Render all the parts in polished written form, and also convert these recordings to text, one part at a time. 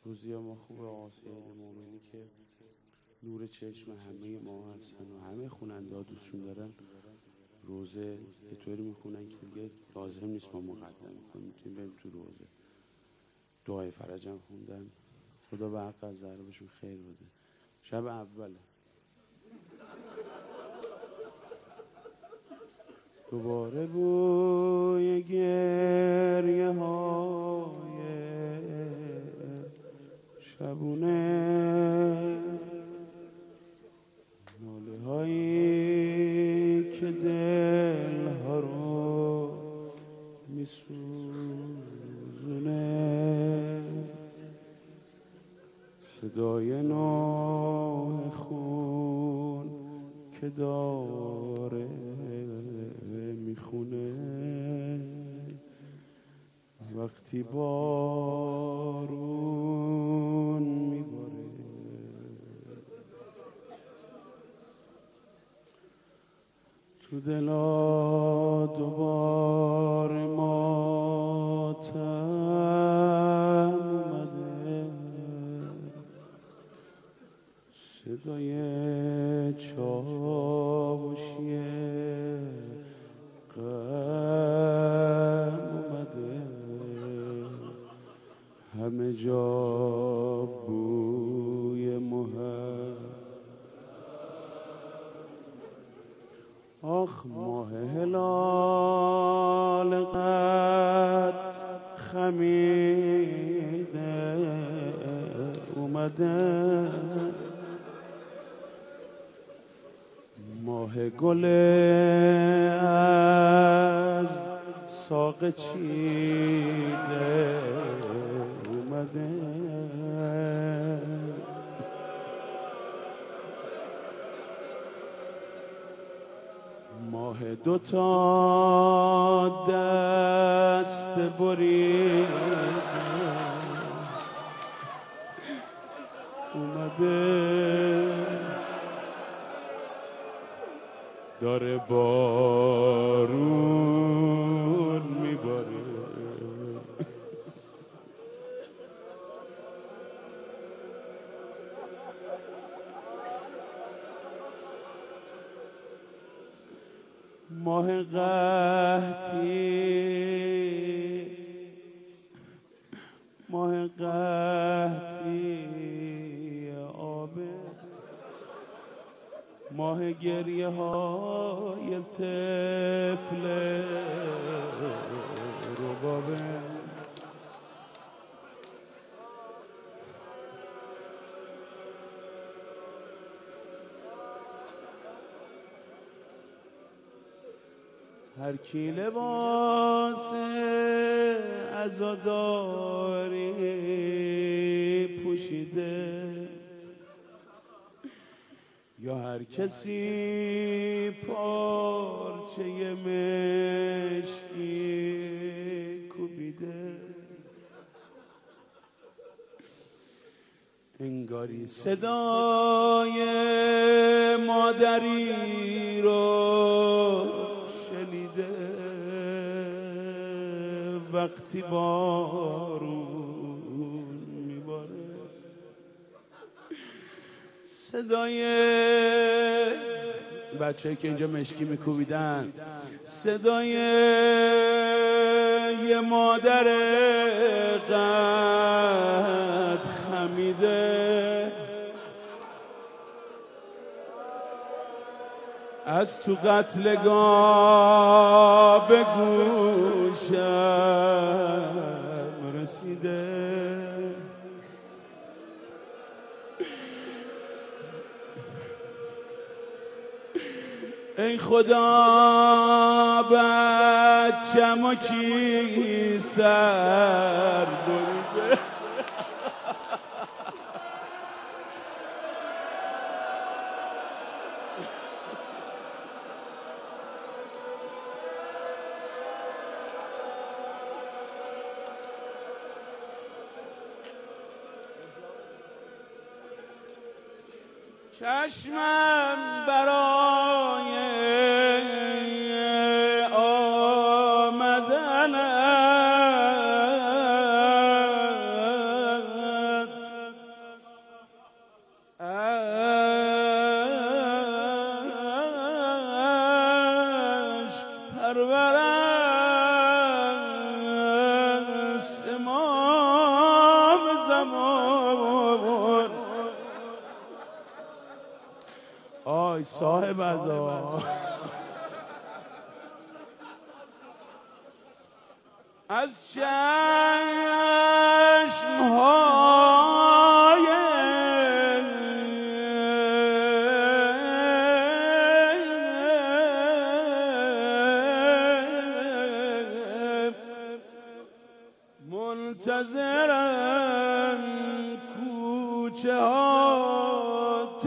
روزی ما خوبه آقا سید مومنی که نور چشم همه ما هستن و همه خواننده ها دوستشون دارن. روزه یه طوری میخونن که دیگه لازم نیست ما مقدم میکنیم، میتونیم بریم تو روزه. دعای فرجم خوندن، خدا به حق از ذره بهشون خیر بده. شب اوله دوباره بوی گریه های شبونه، ناله هایی که دل ها رو میسوزونه، صدای نوح خون که داره میخونه، وقتی بارون میباره تو دلا دوباره ماتم اومده، صدای چاوشی غم اومده، همه جا بوی محب. آخ ماه هلال قد خمیده اومده، ماه گل از ساق چیده اومده، ماه دوتا دست بریده اومده، داره بارون میباره. ماه قحطی، ماه قحطی آبه، ماه گریه های طفل ربابه، هر کی لباس عزاداری پوشیده، یا هر کسی پارچه مشکی کوبیده، انگاری صدای مادری رو شنیده، وقتی بارون میباره، صدای بچه که اینجا مشکی میکوبیدن، صدای یه مادر قد خمیده، از تو قتلگاه به گوشم رسیده، ای خدا بچه‌مو کی سر بریده، چشمم برای آمدنت آی صاحب عزا از چشمهای منتظرم کوچه ها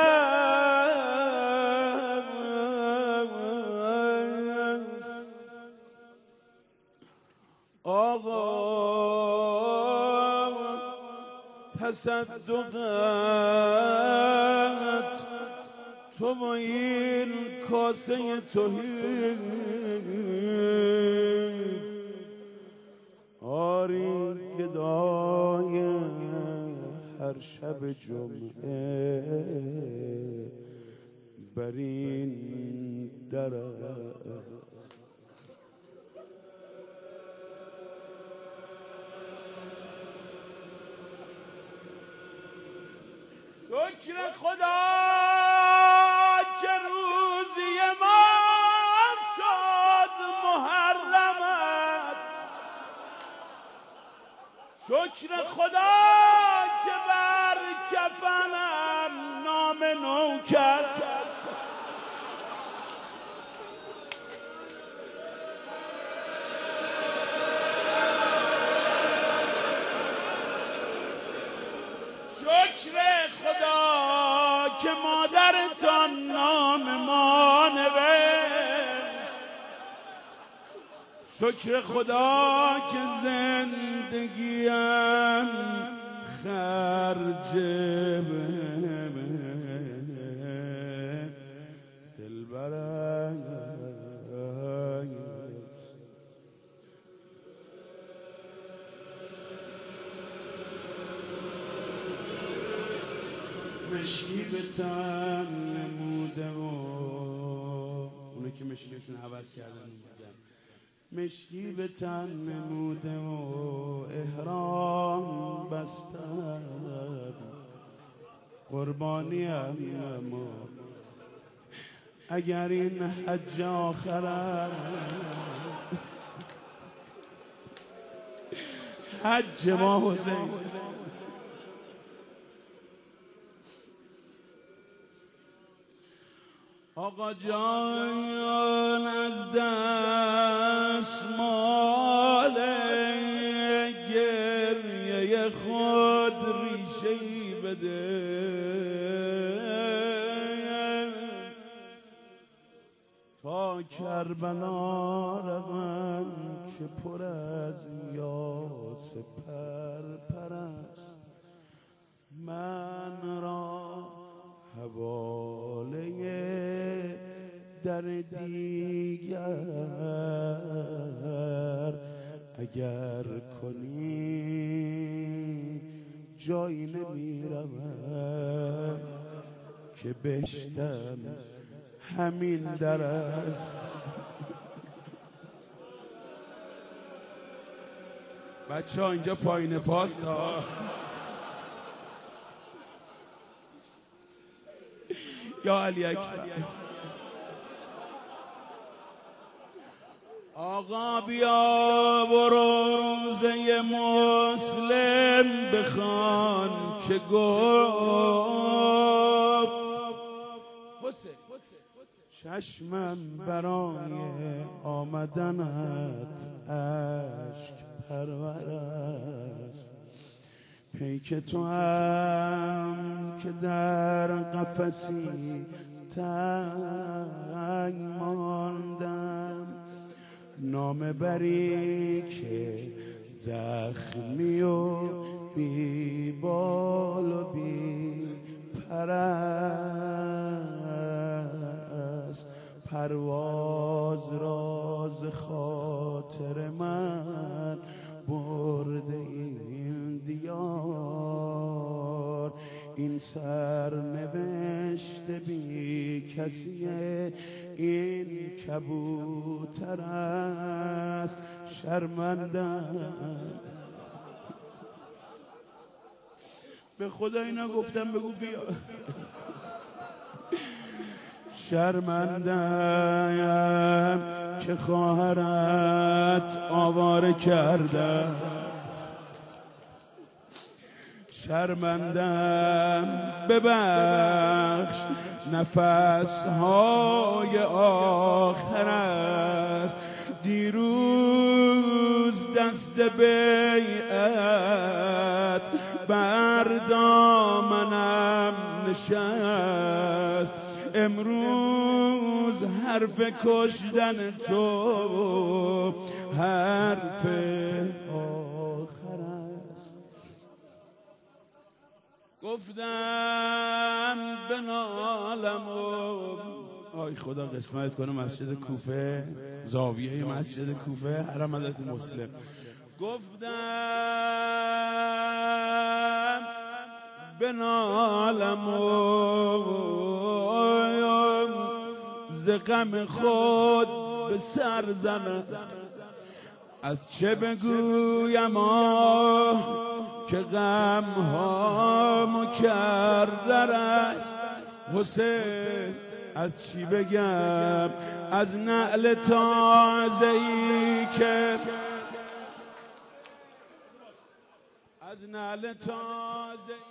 ترم آقا تصدقت تو با این کاسه توحید آری گدای هر شب جمعه بر این درت شکر خدا که روزی ما شد محرمت شکر خدا که بر کفنم نام نو کرد شکر خدا که مادرتان نام ما نوشت شکر خدا که زندگیم خرج دلبرم مشکی به تن نموده و اونه که مشکیشون عوض کردن میگن مشکی به تن نموده و احرام بستم قربانیم اما اگر این حج آخرم حج ما حسین آقا جان از دستمال گریه خود ریشه‌ای بده تا کربلا روم که پر از یاس پرپر است من را حواله در دیگر اگر کنی جایی نمیروم که بهشتم همین در است بچه ها اینجا پایین پاس ها یا علی اکبر آقا بیا بروزه مسلم بخوان که گفت چشمم برای آمدنت اشک پرور است پیک تو هم که در قفسی تنگ ماندم نامه بری که زخمی و بی بال و بی پر است پرواز راز خاطر من برده این دیار این سرنوشت بی کسیه این کبوتر است شرمندم به خدا اینا گفتم بگو بیا. شرمندم که خواهرت آواره کرده، شرمندم ببخش نفسهای آخر است. دیروز دست بیعت بر دامنم نشست، امروز حرف کشتن تو حرف آخر است. گفتم بنالم آی خدا قسمت کنه مسجد کوفه، زاویه مسجد کوفه، حرم حضرت مسلم. گفتم بنالم ز غم خود به سر زنم، از چه بگویم که غم ها مکرر است. حسین از چی بگم از نعل تازه‌ای که از نعل تازه‌ای